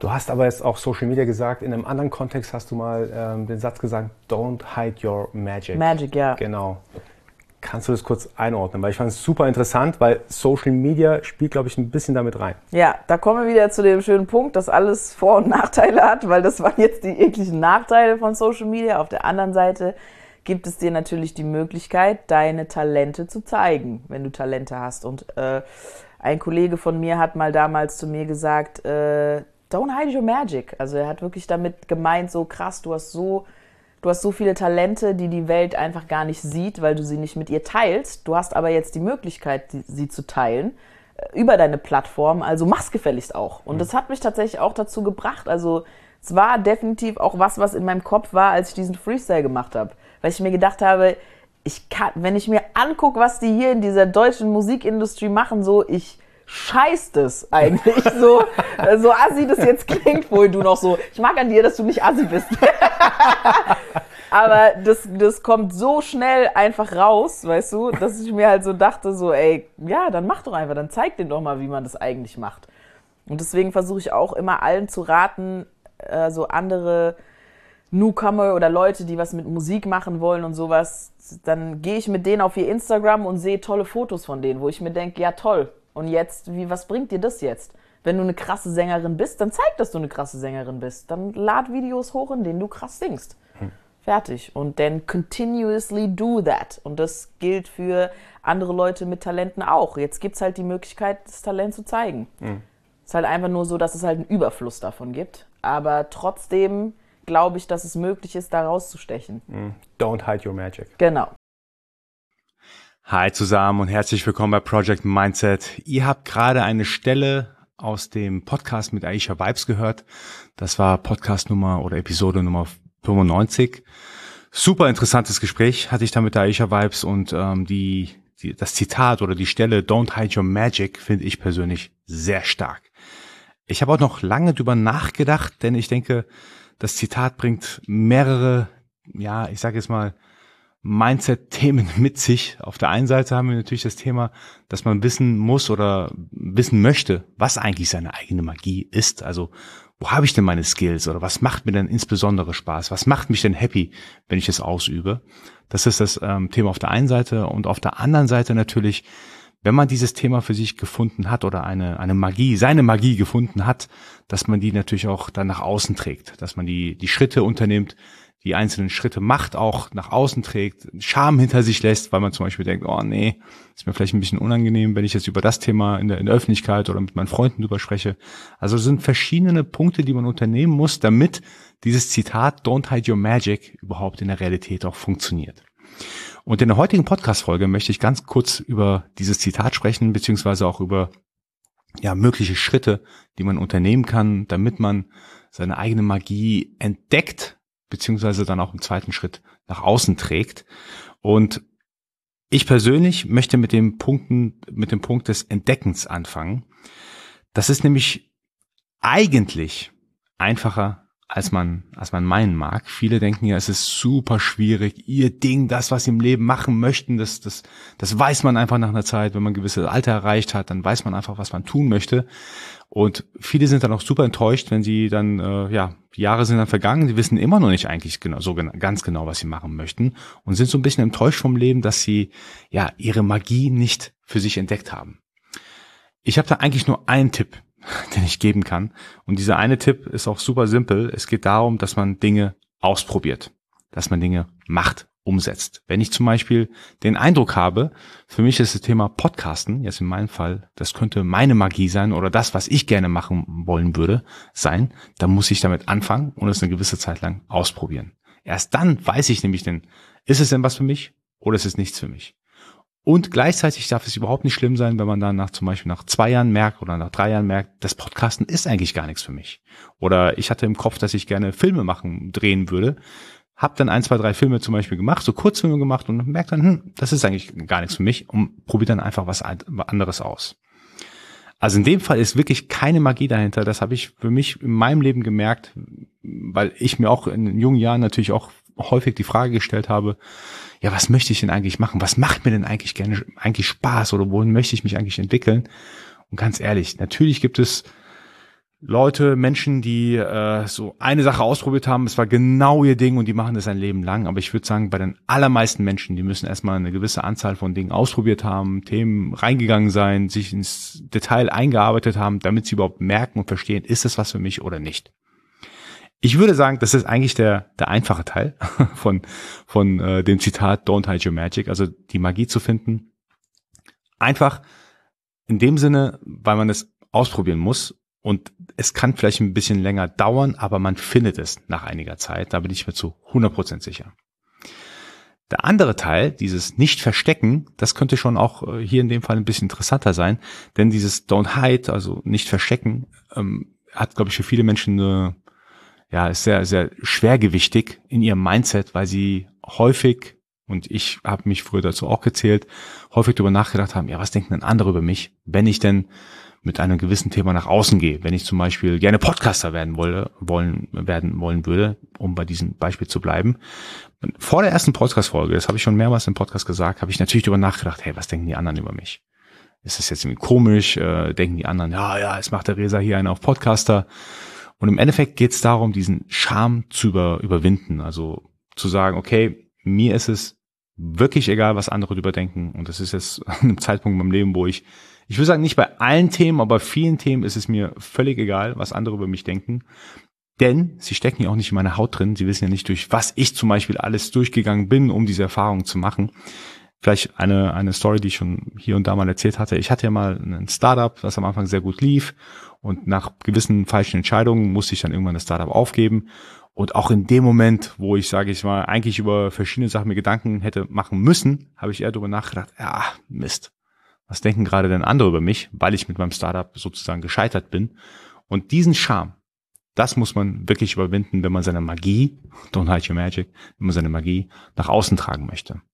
Du hast aber jetzt auch Social Media gesagt. In einem anderen Kontext hast du mal den Satz gesagt, don't hide your magic. Magic, ja. Genau. Kannst du das kurz einordnen? Weil ich fand es super interessant, weil Social Media spielt, glaube ich, ein bisschen damit rein. Ja, da kommen wir wieder zu dem schönen Punkt, dass alles Vor- und Nachteile hat, weil das waren jetzt die ekligen Nachteile von Social Media. Auf der anderen Seite gibt es dir natürlich die Möglichkeit, deine Talente zu zeigen, wenn du Talente hast. Und ein Kollege von mir hat mal damals zu mir gesagt, don't hide your magic. Also er hat wirklich damit gemeint, so krass, du hast so viele Talente, die die Welt einfach gar nicht sieht, weil du sie nicht mit ihr teilst. Du hast aber jetzt die Möglichkeit, sie zu teilen über deine Plattform, also mach's gefälligst auch. Und das hat mich tatsächlich auch dazu gebracht. Also es war definitiv auch was in meinem Kopf war, als ich diesen Freestyle gemacht habe. Weil ich mir gedacht habe, wenn ich mir angucke, was die hier in dieser deutschen Musikindustrie machen, so ich scheiß das eigentlich. So assi das jetzt klingt, wohl du noch so, ich mag an dir, dass du nicht assi bist. Aber das kommt so schnell einfach raus, weißt du, dass ich mir halt so dachte, so ey, ja, dann mach doch einfach, dann zeig denen doch mal, wie man das eigentlich macht. Und deswegen versuche ich auch immer allen zu raten, so andere Newcomer oder Leute, die was mit Musik machen wollen und sowas, dann gehe ich mit denen auf ihr Instagram und sehe tolle Fotos von denen, wo ich mir denke, ja toll, und jetzt, was bringt dir das jetzt? Wenn du eine krasse Sängerin bist, dann zeig, dass du eine krasse Sängerin bist. Dann lad Videos hoch, in denen du krass singst. Fertig. Und dann continuously do that. Und das gilt für andere Leute mit Talenten auch. Jetzt gibt es halt die Möglichkeit, das Talent zu zeigen. Es ist halt einfach nur so, dass es halt einen Überfluss davon gibt. Aber trotzdem glaube ich, dass es möglich ist, da rauszustechen. Don't hide your magic. Genau. Hi zusammen und herzlich willkommen bei Project Mindset. Ihr habt gerade eine Stelle aus dem Podcast mit Aisha Vibes gehört. Das war Podcast Nummer oder Episode Nummer 95. Super interessantes Gespräch hatte ich da mit der Aisha Vibes und das Zitat oder die Stelle Don't hide your magic finde ich persönlich sehr stark. Ich habe auch noch lange drüber nachgedacht, denn ich denke, das Zitat bringt mehrere, ja, ich sage jetzt mal, Mindset-Themen mit sich. Auf der einen Seite haben wir natürlich das Thema, dass man wissen muss oder wissen möchte, was eigentlich seine eigene Magie ist. Also, wo habe ich denn meine Skills oder was macht mir denn insbesondere Spaß? Was macht mich denn happy, wenn ich es ausübe? Das ist das Thema auf der einen Seite und auf der anderen Seite natürlich, wenn man dieses Thema für sich gefunden hat oder eine Magie, seine Magie gefunden hat, dass man die natürlich auch dann nach außen trägt, dass man die Schritte unternimmt, die einzelnen Schritte macht, auch nach außen trägt, Scham hinter sich lässt, weil man zum Beispiel denkt, oh nee, ist mir vielleicht ein bisschen unangenehm, wenn ich jetzt über das Thema in der Öffentlichkeit oder mit meinen Freunden drüber spreche. Also es sind verschiedene Punkte, die man unternehmen muss, damit dieses Zitat Don't hide your magic überhaupt in der Realität auch funktioniert. Und in der heutigen Podcast-Folge möchte ich ganz kurz über dieses Zitat sprechen, beziehungsweise auch über mögliche Schritte, die man unternehmen kann, damit man seine eigene Magie entdeckt, beziehungsweise dann auch im zweiten Schritt nach außen trägt. Und ich persönlich möchte mit dem Punkt des Entdeckens anfangen. Das ist nämlich eigentlich einfacher, als man meinen mag. Viele denken ja, es ist super schwierig, ihr Ding, das, was sie im Leben machen möchten, das weiß man einfach nach einer Zeit. Wenn man ein gewisses Alter erreicht hat, dann weiß man einfach, was man tun möchte. Und viele sind dann auch super enttäuscht, wenn sie dann, die Jahre sind dann vergangen, sie wissen immer noch nicht eigentlich ganz genau, was sie machen möchten und sind so ein bisschen enttäuscht vom Leben, dass sie ihre Magie nicht für sich entdeckt haben. Ich habe da eigentlich nur einen Tipp, den ich geben kann. Und dieser eine Tipp ist auch super simpel. Es geht darum, dass man Dinge ausprobiert, dass man Dinge macht, umsetzt. Wenn ich zum Beispiel den Eindruck habe, für mich ist das Thema Podcasten, jetzt in meinem Fall, das könnte meine Magie sein oder das, was ich gerne machen wollen würde, sein, dann muss ich damit anfangen und es eine gewisse Zeit lang ausprobieren. Erst dann weiß ich nämlich, ist es denn was für mich oder ist es nichts für mich? Und gleichzeitig darf es überhaupt nicht schlimm sein, wenn man dann zum Beispiel nach 2 Jahren merkt oder nach 3 Jahren merkt, das Podcasten ist eigentlich gar nichts für mich. Oder ich hatte im Kopf, dass ich gerne Filme drehen würde, habe dann 1, 2, 3 Filme zum Beispiel gemacht, so Kurzfilme gemacht und merkt dann, das ist eigentlich gar nichts für mich und probiert dann einfach was anderes aus. Also in dem Fall ist wirklich keine Magie dahinter. Das habe ich für mich in meinem Leben gemerkt, weil ich mir auch in jungen Jahren natürlich auch häufig die Frage gestellt habe, ja, was möchte ich denn eigentlich machen? Was macht mir denn eigentlich Spaß oder wohin möchte ich mich eigentlich entwickeln? Und ganz ehrlich, natürlich gibt es Leute, Menschen, die so eine Sache ausprobiert haben, es war genau ihr Ding und die machen das ein Leben lang. Aber ich würde sagen, bei den allermeisten Menschen, die müssen erstmal eine gewisse Anzahl von Dingen ausprobiert haben, Themen reingegangen sein, sich ins Detail eingearbeitet haben, damit sie überhaupt merken und verstehen, ist das was für mich oder nicht. Ich würde sagen, das ist eigentlich der einfache Teil von dem Zitat Don't hide your magic, also die Magie zu finden. Einfach in dem Sinne, weil man es ausprobieren muss. Und es kann vielleicht ein bisschen länger dauern, aber man findet es nach einiger Zeit. Da bin ich mir zu 100% sicher. Der andere Teil, dieses Nicht-Verstecken, das könnte schon auch hier in dem Fall ein bisschen interessanter sein. Denn dieses Don't Hide, also Nicht-Verstecken, hat, glaube ich, für viele Menschen ist sehr, sehr schwergewichtig in ihrem Mindset, weil sie häufig, und ich habe mich früher dazu auch gezählt, häufig darüber nachgedacht haben, ja, was denken denn andere über mich, wenn ich denn mit einem gewissen Thema nach außen gehe. Wenn ich zum Beispiel gerne Podcaster werden wollen würde, um bei diesem Beispiel zu bleiben. Vor der ersten Podcast-Folge, das habe ich schon mehrmals im Podcast gesagt, habe ich natürlich darüber nachgedacht, hey, was denken die anderen über mich? Ist das jetzt irgendwie komisch? Denken die anderen, ja, jetzt macht der Reza hier einen auf Podcaster. Und im Endeffekt geht es darum, diesen Charme zu überwinden. Also zu sagen, okay, mir ist es wirklich egal, was andere darüber denken. Und das ist jetzt an einem Zeitpunkt in meinem Leben, wo ich würde sagen, nicht bei allen Themen, aber bei vielen Themen ist es mir völlig egal, was andere über mich denken. Denn sie stecken ja auch nicht in meiner Haut drin. Sie wissen ja nicht, durch was ich zum Beispiel alles durchgegangen bin, um diese Erfahrung zu machen. Vielleicht eine Story, die ich schon hier und da mal erzählt hatte. Ich hatte ja mal ein Startup, das am Anfang sehr gut lief. Und nach gewissen falschen Entscheidungen musste ich dann irgendwann das Startup aufgeben. Und auch in dem Moment, wo ich, sage ich mal, eigentlich über verschiedene Sachen mir Gedanken hätte machen müssen, habe ich eher darüber nachgedacht, ja, Mist. Was denken gerade denn andere über mich, weil ich mit meinem Startup sozusagen gescheitert bin? Und diesen Charme, das muss man wirklich überwinden, wenn man seine Magie, don't hide your magic, wenn man seine Magie nach außen tragen möchte.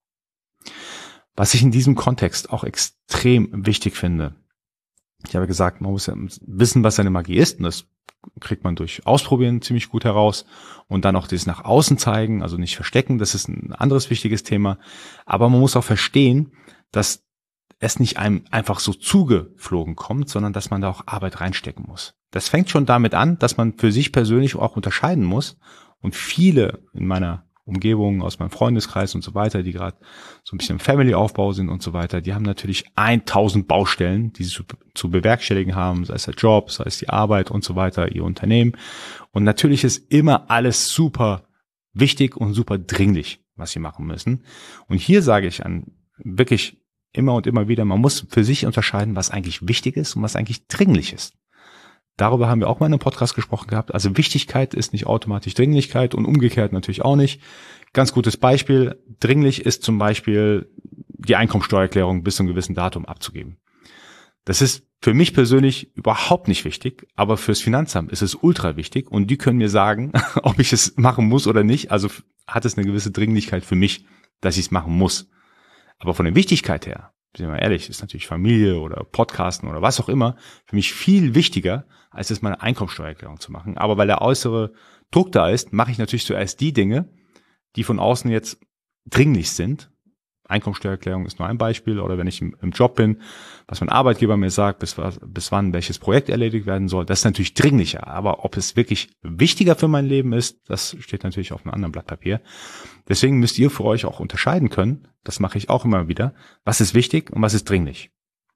Was ich in diesem Kontext auch extrem wichtig finde, ich habe gesagt, man muss ja wissen, was seine Magie ist, und das kriegt man durch Ausprobieren ziemlich gut heraus, und dann auch das nach außen zeigen, also nicht verstecken, das ist ein anderes wichtiges Thema, aber man muss auch verstehen, dass es nicht einem einfach so zugeflogen kommt, sondern dass man da auch Arbeit reinstecken muss. Das fängt schon damit an, dass man für sich persönlich auch unterscheiden muss, und viele in meiner Umgebung, aus meinem Freundeskreis und so weiter, die gerade so ein bisschen im Family-Aufbau sind und so weiter, die haben natürlich 1000 Baustellen, die sie zu bewerkstelligen haben, sei es der Job, sei es die Arbeit und so weiter, ihr Unternehmen. Und natürlich ist immer alles super wichtig und super dringlich, was sie machen müssen. Und hier sage ich wirklich immer und immer wieder, man muss für sich unterscheiden, was eigentlich wichtig ist und was eigentlich dringlich ist. Darüber haben wir auch mal in einem Podcast gesprochen gehabt. Also Wichtigkeit ist nicht automatisch Dringlichkeit und umgekehrt natürlich auch nicht. Ganz gutes Beispiel. Dringlich ist zum Beispiel die Einkommensteuererklärung bis zu einem gewissen Datum abzugeben. Das ist für mich persönlich überhaupt nicht wichtig, aber fürs Finanzamt ist es ultra wichtig, und die können mir sagen, ob ich es machen muss oder nicht. Also hat es eine gewisse Dringlichkeit für mich, dass ich es machen muss. Aber von der Wichtigkeit her, sind wir mal ehrlich, ist natürlich Familie oder Podcasten oder was auch immer für mich viel wichtiger, als es meine Einkommensteuererklärung zu machen. Aber weil der äußere Druck da ist, mache ich natürlich zuerst die Dinge, die von außen jetzt dringlich sind. Einkommensteuererklärung ist nur ein Beispiel, oder wenn ich im Job bin, was mein Arbeitgeber mir sagt, bis wann welches Projekt erledigt werden soll, das ist natürlich dringlicher. Aber ob es wirklich wichtiger für mein Leben ist, das steht natürlich auf einem anderen Blatt Papier. Deswegen müsst ihr für euch auch unterscheiden können, das mache ich auch immer wieder, was ist wichtig und was ist dringlich.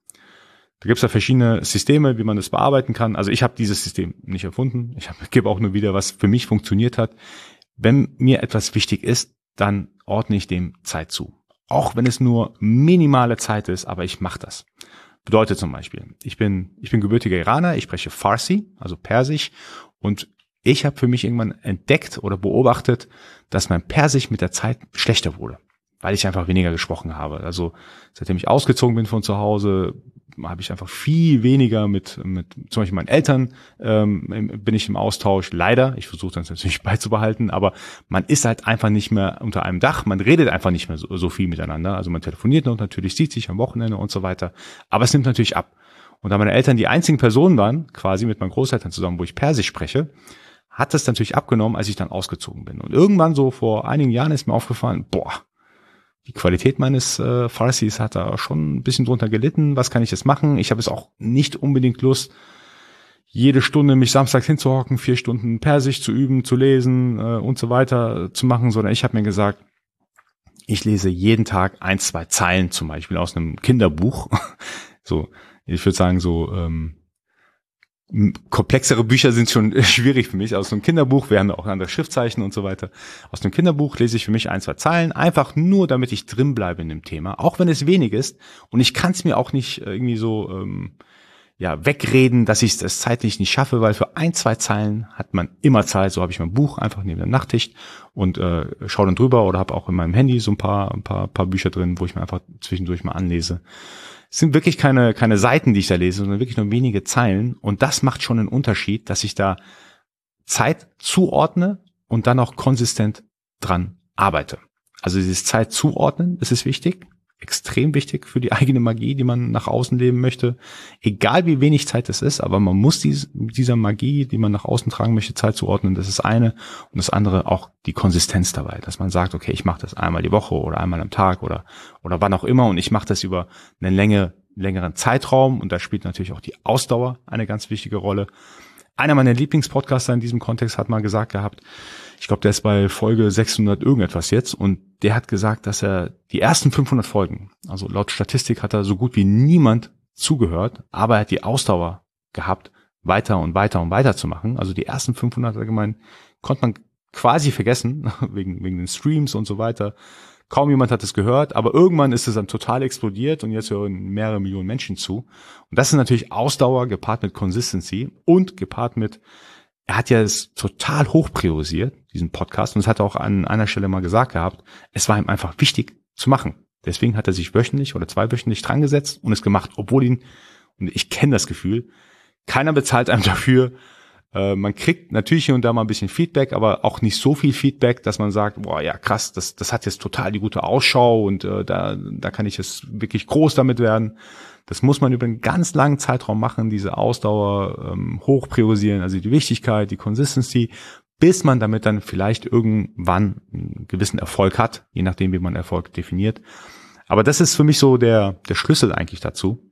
Da gibt es ja verschiedene Systeme, wie man das bearbeiten kann. Also ich habe dieses System nicht erfunden. Ich gebe auch nur wieder, was für mich funktioniert hat. Wenn mir etwas wichtig ist, dann ordne ich dem Zeit zu. Auch wenn es nur minimale Zeit ist, aber ich mache das. Bedeutet zum Beispiel, ich bin gebürtiger Iraner, ich spreche Farsi, also Persisch, und ich habe für mich irgendwann entdeckt oder beobachtet, dass mein Persisch mit der Zeit schlechter wurde, weil ich einfach weniger gesprochen habe. Also seitdem ich ausgezogen bin von zu Hause, habe ich einfach viel weniger mit zum Beispiel meinen Eltern bin ich im Austausch. Leider, ich versuche das natürlich beizubehalten, aber man ist halt einfach nicht mehr unter einem Dach, man redet einfach nicht mehr so viel miteinander. Also man telefoniert noch natürlich, sieht sich am Wochenende und so weiter, aber es nimmt natürlich ab. Und da meine Eltern die einzigen Personen waren, quasi mit meinen Großeltern zusammen, wo ich Persisch spreche, hat das natürlich abgenommen, als ich dann ausgezogen bin. Und irgendwann so vor einigen Jahren ist mir aufgefallen, die Qualität meines Farsis hat da schon ein bisschen drunter gelitten. Was kann ich jetzt machen? Ich habe jetzt auch nicht unbedingt Lust, jede Stunde mich samstags hinzuhocken, 4 Stunden Persisch zu üben, zu lesen und so weiter zu machen, sondern ich habe mir gesagt, ich lese jeden Tag 1, 2 Zeilen zum Beispiel aus einem Kinderbuch. So, ich würde sagen, so komplexere Bücher sind schon schwierig für mich. Aus einem Kinderbuch, wir haben ja auch andere Schriftzeichen und so weiter. Aus einem Kinderbuch lese ich für mich 1, 2 Zeilen, einfach nur, damit ich drin bleibe in dem Thema, auch wenn es wenig ist. Und ich kann es mir auch nicht irgendwie so wegreden, dass ich es zeitlich nicht schaffe, weil für 1, 2 Zeilen hat man immer Zeit. So habe ich mein Buch einfach neben der Nachttisch und schaue dann drüber oder habe auch in meinem Handy so ein paar Bücher drin, wo ich mir einfach zwischendurch mal anlese. Es sind wirklich keine Seiten, die ich da lese, sondern wirklich nur wenige Zeilen. Und das macht schon einen Unterschied, dass ich da Zeit zuordne und dann auch konsistent dran arbeite. Also dieses Zeit zuordnen, das ist wichtig. Extrem wichtig für die eigene Magie, die man nach außen leben möchte. Egal wie wenig Zeit es ist, aber man muss dieser Magie, die man nach außen tragen möchte, Zeit zuordnen. Das ist eine. Und das andere auch die Konsistenz dabei, dass man sagt, okay, ich mache das einmal die Woche oder einmal am Tag oder wann auch immer und ich mache das über einen längeren Zeitraum und da spielt natürlich auch die Ausdauer eine ganz wichtige Rolle. Einer meiner Lieblingspodcaster in diesem Kontext hat mal gesagt gehabt, ich glaube, der ist bei Folge 600 irgendetwas jetzt und der hat gesagt, dass er die ersten 500 Folgen, also laut Statistik hat er so gut wie niemand zugehört, aber er hat die Ausdauer gehabt, weiter und weiter und weiter zu machen. Also die ersten 500 allgemein konnte man quasi vergessen, wegen den Streams und so weiter. Kaum jemand hat es gehört, aber irgendwann ist es dann total explodiert und jetzt hören mehrere Millionen Menschen zu. Und das ist natürlich Ausdauer gepaart mit Consistency und gepaart mit, er hat ja es total hoch priorisiert, diesen Podcast, und das hat er auch an einer Stelle mal gesagt gehabt, es war ihm einfach wichtig zu machen. Deswegen hat er sich wöchentlich oder 2-wöchentlich dran gesetzt und es gemacht, obwohl und ich kenne das Gefühl, keiner bezahlt einem dafür. Man kriegt natürlich hier und da mal ein bisschen Feedback, aber auch nicht so viel Feedback, dass man sagt, boah, ja krass, das hat jetzt total die gute Ausschau und da kann ich jetzt wirklich groß damit werden. Das muss man über einen ganz langen Zeitraum machen, diese Ausdauer hoch priorisieren, also die Wichtigkeit, die Consistency, bis man damit dann vielleicht irgendwann einen gewissen Erfolg hat, je nachdem, wie man Erfolg definiert. Aber das ist für mich so der Schlüssel eigentlich dazu,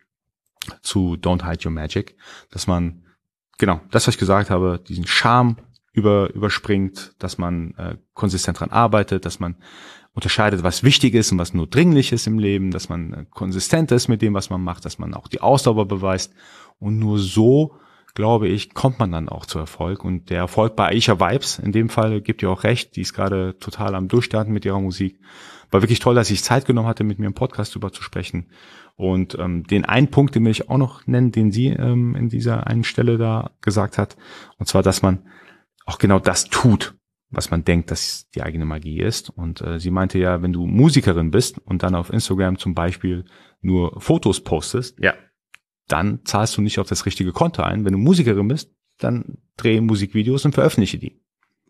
zu Don't Hide Your Magic, dass man genau, das, was ich gesagt habe, diesen Charme überspringt, dass man konsistent dran arbeitet, dass man unterscheidet, was wichtig ist und was nur dringlich ist im Leben, dass man konsistent ist mit dem, was man macht, dass man auch die Ausdauer beweist. Und nur so, glaube ich, kommt man dann auch zu Erfolg. Und der Erfolg bei Aisha Vibes, in dem Fall, gibt ihr auch recht, die ist gerade total am Durchstarten mit ihrer Musik. War wirklich toll, dass ich Zeit genommen hatte, mit mir im Podcast darüber zu sprechen. Und den einen Punkt, den will ich auch noch nennen, den sie in dieser einen Stelle da gesagt hat, und zwar, dass man auch genau das tut, was man denkt, dass die eigene Magie ist. Und sie meinte ja, wenn du Musikerin bist und dann auf Instagram zum Beispiel nur Fotos postest, ja, dann zahlst du nicht auf das richtige Konto ein. Wenn du Musikerin bist, dann dreh Musikvideos und veröffentliche die.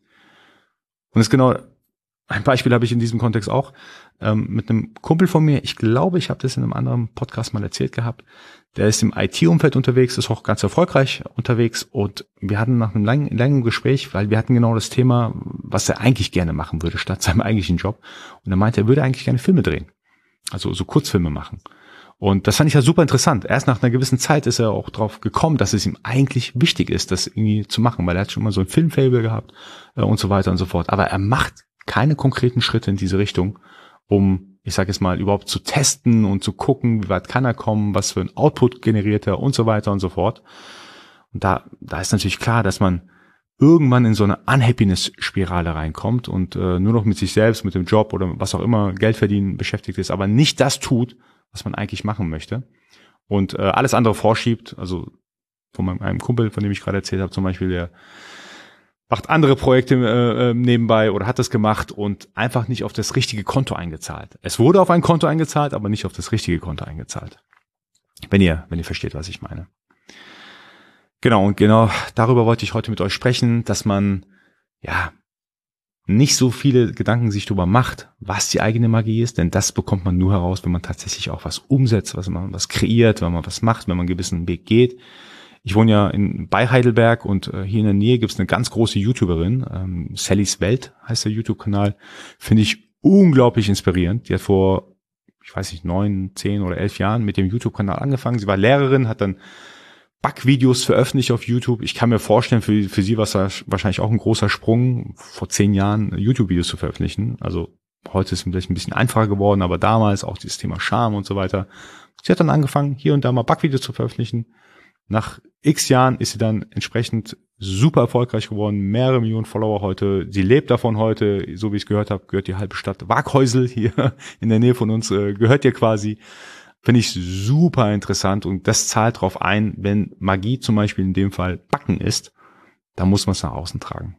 Und das ist genau ein Beispiel habe ich in diesem Kontext auch mit einem Kumpel von mir. Ich glaube, ich habe das in einem anderen Podcast mal erzählt gehabt. Der ist im IT-Umfeld unterwegs, ist auch ganz erfolgreich unterwegs. Und wir hatten nach einem langen Gespräch, weil wir hatten genau das Thema, was er eigentlich gerne machen würde, statt seinem eigentlichen Job. Und er meinte, er würde eigentlich gerne Filme drehen. Also so Kurzfilme machen. Und das fand ich ja super interessant. Erst nach einer gewissen Zeit ist er auch drauf gekommen, dass es ihm eigentlich wichtig ist, das irgendwie zu machen, weil er hat schon mal so ein Filmfable gehabt und so weiter und so fort. Aber er macht keine konkreten Schritte in diese Richtung, um, ich sage jetzt mal, überhaupt zu testen und zu gucken, wie weit kann er kommen, was für ein Output generiert er und so weiter und so fort. Und da ist natürlich klar, dass man irgendwann in so eine Unhappiness-Spirale reinkommt und nur noch mit sich selbst, mit dem Job oder was auch immer, Geld verdienen beschäftigt ist, aber nicht das tut, was man eigentlich machen möchte und alles andere vorschiebt. Also von einem Kumpel, von dem ich gerade erzählt habe, zum Beispiel, der macht andere Projekte nebenbei oder hat das gemacht und einfach nicht auf das richtige Konto eingezahlt. Es wurde auf ein Konto eingezahlt, aber nicht auf das richtige Konto eingezahlt. Wenn ihr versteht, was ich meine. Genau, und genau darüber wollte ich heute mit euch sprechen, dass man ja nicht so viele Gedanken sich darüber macht, was die eigene Magie ist, denn das bekommt man nur heraus, wenn man tatsächlich auch was umsetzt, was kreiert, wenn man was macht, wenn man einen gewissen Weg geht. Ich wohne ja bei Heidelberg und hier in der Nähe gibt's eine ganz große YouTuberin, Sallys Welt heißt der YouTube-Kanal, finde ich unglaublich inspirierend. Die hat vor, ich weiß nicht, 9, 10 oder 11 Jahren mit dem YouTube-Kanal angefangen. Sie war Lehrerin, hat dann Backvideos veröffentliche auf YouTube. Ich kann mir vorstellen, für Sie war es wahrscheinlich auch ein großer Sprung, vor 10 Jahren YouTube-Videos zu veröffentlichen. Also heute ist es vielleicht ein bisschen einfacher geworden, aber damals auch dieses Thema Charme und so weiter. Sie hat dann angefangen, hier und da mal Backvideos zu veröffentlichen. Nach x Jahren ist sie dann entsprechend super erfolgreich geworden, mehrere Millionen Follower heute. Sie lebt davon heute, so wie ich es gehört habe, gehört die halbe Stadt Waghäusel hier in der Nähe von uns, gehört ihr quasi. Finde ich super interessant und das zahlt darauf ein, wenn Magie zum Beispiel in dem Fall Backen ist, dann muss man es nach außen tragen.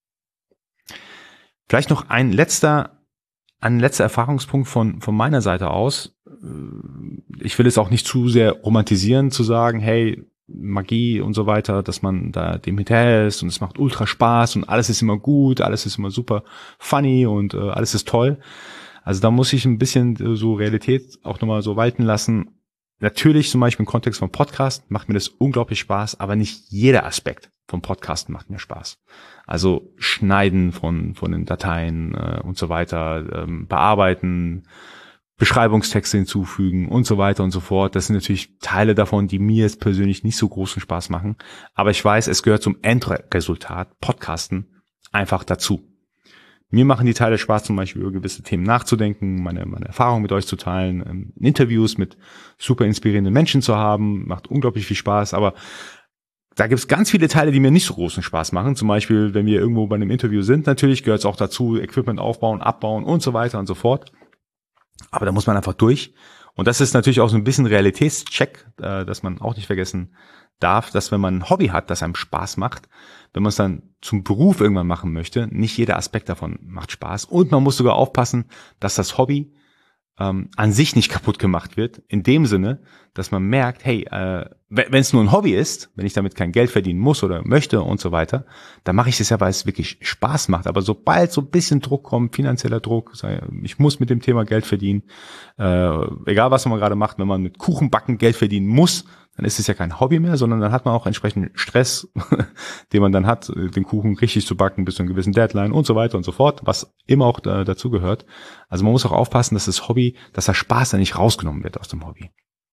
Vielleicht noch ein letzter Erfahrungspunkt von meiner Seite aus. Ich will es auch nicht zu sehr romantisieren, zu sagen, hey, Magie und so weiter, dass man da dem hinterher ist und es macht ultra Spaß und alles ist immer gut, alles ist immer super funny und alles ist toll. Also da muss ich ein bisschen so Realität auch nochmal so walten lassen. Natürlich zum Beispiel im Kontext von Podcast macht mir das unglaublich Spaß, aber nicht jeder Aspekt vom Podcasten macht mir Spaß. Also Schneiden von den Dateien und so weiter, bearbeiten, Beschreibungstexte hinzufügen und so weiter und so fort. Das sind natürlich Teile davon, die mir jetzt persönlich nicht so großen Spaß machen. Aber ich weiß, es gehört zum Endresultat, Podcasten, einfach dazu. Mir machen die Teile Spaß, zum Beispiel über gewisse Themen nachzudenken, meine Erfahrungen mit euch zu teilen, Interviews mit super inspirierenden Menschen zu haben, macht unglaublich viel Spaß, aber da gibt es ganz viele Teile, die mir nicht so großen Spaß machen. Zum Beispiel, wenn wir irgendwo bei einem Interview sind, natürlich gehört es auch dazu, Equipment aufbauen, abbauen und so weiter und so fort. Aber da muss man einfach durch. Und das ist natürlich auch so ein bisschen Realitätscheck, dass man auch nicht vergessen darf, dass wenn man ein Hobby hat, das einem Spaß macht, wenn man es dann zum Beruf irgendwann machen möchte, nicht jeder Aspekt davon macht Spaß. Und man muss sogar aufpassen, dass das Hobby an sich nicht kaputt gemacht wird. In dem Sinne, dass man merkt, hey, wenn es nur ein Hobby ist, wenn ich damit kein Geld verdienen muss oder möchte und so weiter, dann mache ich das ja, weil es wirklich Spaß macht. Aber sobald so ein bisschen Druck kommt, finanzieller Druck, ich muss mit dem Thema Geld verdienen, egal was man gerade macht, wenn man mit Kuchenbacken Geld verdienen muss, dann ist es ja kein Hobby mehr, sondern dann hat man auch entsprechend Stress, den man dann hat, den Kuchen richtig zu backen bis zu einer gewissen Deadline und so weiter und so fort, was immer auch dazu gehört. Also man muss auch aufpassen, dass das Hobby, dass der Spaß dann nicht rausgenommen wird aus dem Hobby.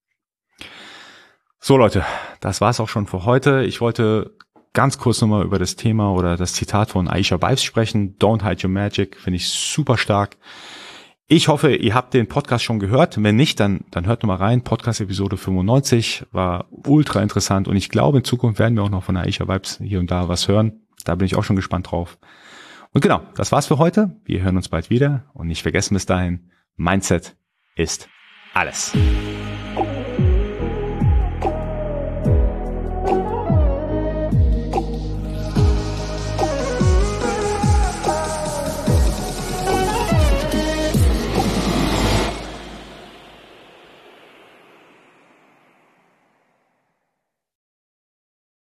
So Leute, das war's auch schon für heute. Ich wollte ganz kurz nochmal über das Thema oder das Zitat von Aisha Vibes sprechen. Don't hide your magic, finde ich super stark. Ich hoffe, ihr habt den Podcast schon gehört. Wenn nicht, dann hört nochmal rein. Podcast-Episode 95 war ultra interessant und ich glaube, in Zukunft werden wir auch noch von Aisha Vibes hier und da was hören. Da bin ich auch schon gespannt drauf. Und genau, das war's für heute. Wir hören uns bald wieder und nicht vergessen bis dahin, Mindset ist alles.